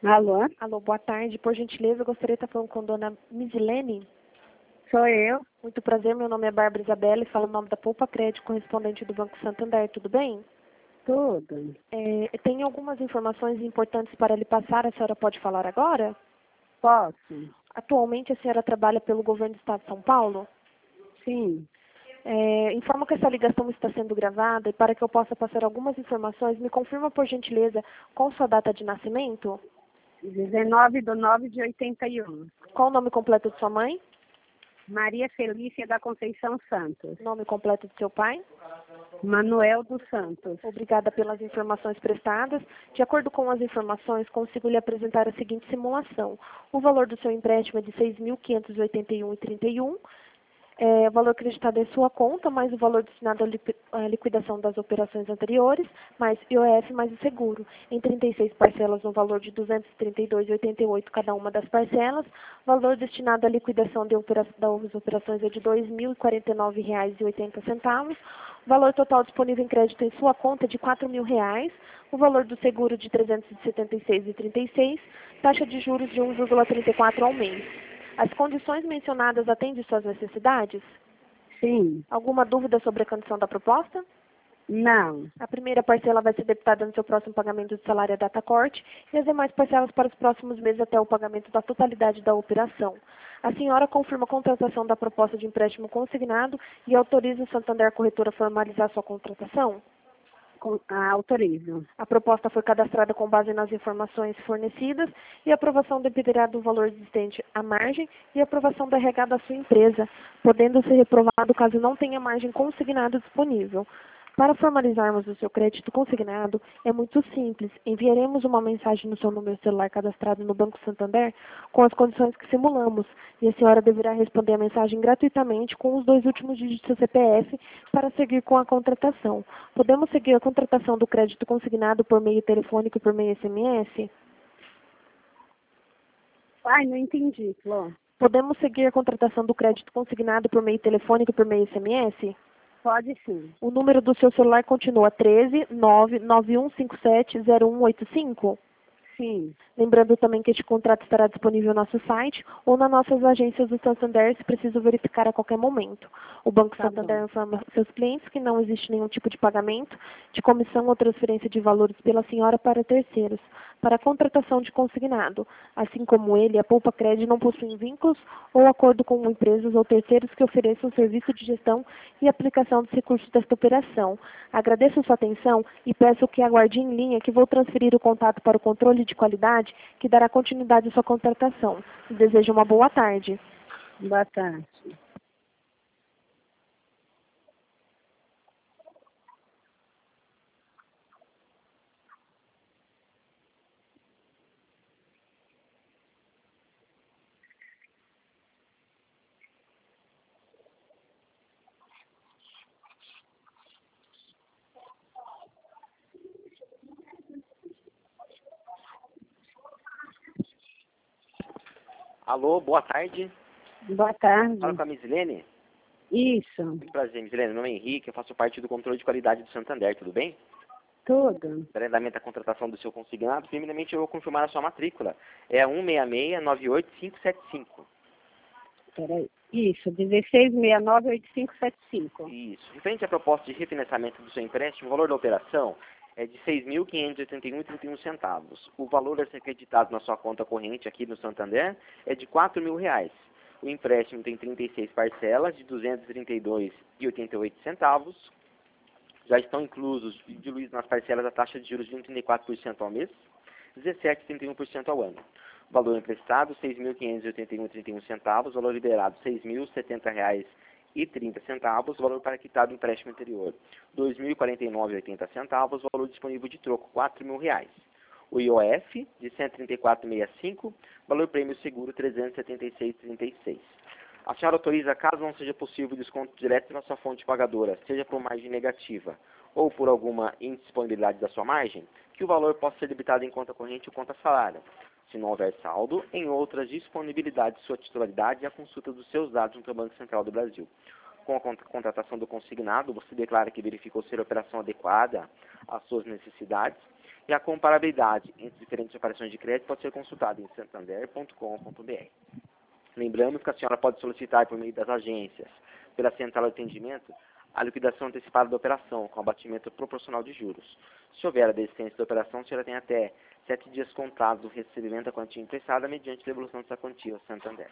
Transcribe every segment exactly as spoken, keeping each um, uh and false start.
Alô? Alô, boa tarde. Por gentileza, eu gostaria de estar falando com a dona Misilene. Sou eu? Muito prazer, meu nome é Bárbara Isabela e falo o nome da Poupa Crédito, correspondente do Banco Santander. Tudo bem? Tudo. É, tem algumas informações importantes para lhe passar. A senhora pode falar agora? Posso? Atualmente, a senhora trabalha pelo governo do Estado de São Paulo? Sim. É, informo que essa ligação está sendo gravada e para que eu possa passar algumas informações, me confirma, por gentileza, qual sua data de nascimento? dezenove de nove de oitenta e um. Qual o nome completo de sua mãe? Maria Felícia da Conceição Santos. Nome completo de seu pai? Manuel dos Santos. Obrigada pelas informações prestadas. De acordo com as informações, consigo lhe apresentar a seguinte simulação. O valor do seu empréstimo é de seis mil quinhentos e oitenta e um reais e trinta e um centavos. É, o valor acreditado em sua conta, mais o valor destinado à liqui- à liquidação das operações anteriores, mais I O F, mais o seguro, em trinta e seis parcelas no valor de duzentos e trinta e dois reais e oitenta e oito centavos cada uma das parcelas. Valor destinado à liquidação de opera- das operações é de dois mil e quarenta e nove reais e oitenta centavos. O valor total disponível em crédito em sua conta é de quatro mil reais. O valor do seguro de trezentos e setenta e seis reais e trinta e seis centavos. Taxa de juros de um vírgula trinta e quatro ao mês. As condições mencionadas atendem suas necessidades? Sim. Alguma dúvida sobre a condição da proposta? Não. A primeira parcela vai ser debitada no seu próximo pagamento de salário a data corte e as demais parcelas para os próximos meses até o pagamento da totalidade da operação. A senhora confirma a contratação da proposta de empréstimo consignado e autoriza o Santander Corretora a formalizar sua contratação? Com, ah, autorizo. A proposta foi cadastrada com base nas informações fornecidas e a aprovação dependerá do valor existente à margem e a aprovação do R H da sua empresa, podendo ser reprovado caso não tenha margem consignada disponível. Para formalizarmos o seu crédito consignado, é muito simples. Enviaremos uma mensagem no seu número celular cadastrado no Banco Santander com as condições que simulamos, e a senhora deverá responder a mensagem gratuitamente com os dois últimos dígitos do seu C P F para seguir com a contratação. Podemos seguir a contratação do crédito consignado por meio telefônico e por meio S M S? Ai, não entendi, Flor. Podemos seguir a contratação do crédito consignado por meio telefônico e por meio S M S? Pode sim. O número do seu celular continua treze, nove nove um cinco sete, zero um oito cinco? Sim. Lembrando também que este contrato estará disponível no nosso site ou nas nossas agências do Santander, se preciso verificar a qualquer momento. O Banco Tá Santander bom. informa seus clientes que não existe nenhum tipo de pagamento, de comissão ou transferência de valores pela senhora para terceiros, para a contratação de consignado. Assim como ele, a Poupa Crédito não possui vínculos ou acordo com empresas ou terceiros que ofereçam serviço de gestão e aplicação dos recursos desta operação. Agradeço sua atenção e peço que aguarde em linha que vou transferir o contato para o controle de qualidade que dará continuidade à sua contratação. Desejo uma boa tarde. Boa tarde. Alô, boa tarde. Boa tarde. Fala com a Misilene. Isso. Muito prazer, Misilene. Meu nome é Henrique, eu faço parte do controle de qualidade do Santander, tudo bem? Tudo. Para andamento da contratação do seu consignado, primeiramente eu vou confirmar a sua matrícula. É a um seis seis, nove oito cinco sete cinco. Peraí. Isso, dezesseis sessenta e nove, oitenta e cinco setenta e cinco. Isso. Referente à proposta de refinanciamento do seu empréstimo, o valor da operação é de seis mil quinhentos e oitenta e um reais e trinta e um centavos. O valor a ser acreditado na sua conta corrente aqui no Santander é de quatro mil reais. O empréstimo tem trinta e seis parcelas de duzentos e trinta e dois reais e oitenta e oito centavos. Já estão inclusos e diluídos nas parcelas a taxa de juros de trinta e quatro por cento ao mês, dezessete vírgula trinta e um por cento ao ano. O valor emprestado, seis mil quinhentos e oitenta e um reais e trinta e um centavos. O valor liberado, seis mil e setenta reais e trinta centavos. O valor para quitar do empréstimo anterior, dois mil e quarenta e nove reais e oitenta centavos. O valor disponível de troco, quatro mil reais. O I O F, de cento e trinta e quatro reais e sessenta e cinco. Valor prêmio seguro, trezentos e setenta e seis reais e trinta e seis centavos. A senhora autoriza, caso não seja possível desconto direto na sua fonte pagadora, seja por margem negativa ou por alguma indisponibilidade da sua margem, que o valor possa ser debitado em conta corrente ou conta salário. Se não houver saldo, em outras disponibilidades de sua titularidade e a consulta dos seus dados no Banco Central do Brasil. Com a contratação do consignado, você declara que verificou ser a operação adequada às suas necessidades e a comparabilidade entre diferentes operações de crédito pode ser consultada em santander ponto com ponto br. Lembramos que a senhora pode solicitar por meio das agências, pela central de atendimento, a liquidação antecipada da operação, com abatimento proporcional de juros. Se houver a desistência da operação, a senhora tem até sete dias contados do recebimento da quantia emprestada mediante devolução dessa quantia ao Santander.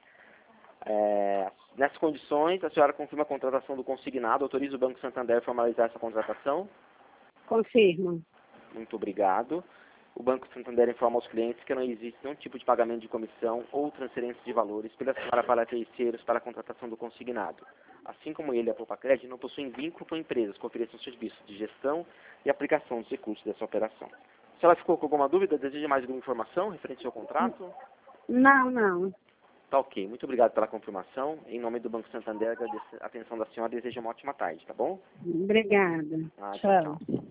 É, nessas condições, a senhora confirma a contratação do consignado, autoriza o Banco Santander a formalizar essa contratação? Confirmo. Muito obrigado. O Banco Santander informa aos clientes que não existe nenhum tipo de pagamento de comissão ou transferência de valores pela senhora para terceiros para a contratação do consignado. Assim como ele e a Propacred não possuem vínculo com empresas que ofereçam serviços de gestão e aplicação dos recursos dessa operação. Se ela ficou com alguma dúvida, deseja mais alguma informação referente ao contrato? Não, não. Tá ok. Muito obrigado pela confirmação. Em nome do Banco Santander, agradeço a atenção da senhora e desejo uma ótima tarde, tá bom? Obrigada. Ah, Tchau. tchau.